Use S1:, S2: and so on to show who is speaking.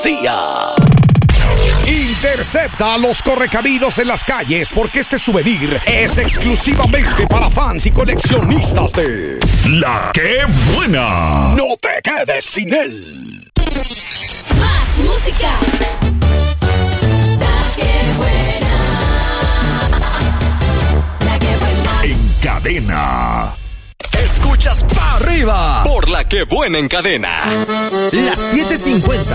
S1: Intercepta a los correcaminos en las calles porque este souvenir es exclusivamente para fans y coleccionistas de
S2: La Que Buena.
S1: No te quedes sin él.
S3: Más música. La Que Buena. La Que Buena.
S2: En cadena.
S4: Escuchas pa' arriba por La Que Buena en cadena.
S5: Las 7:50.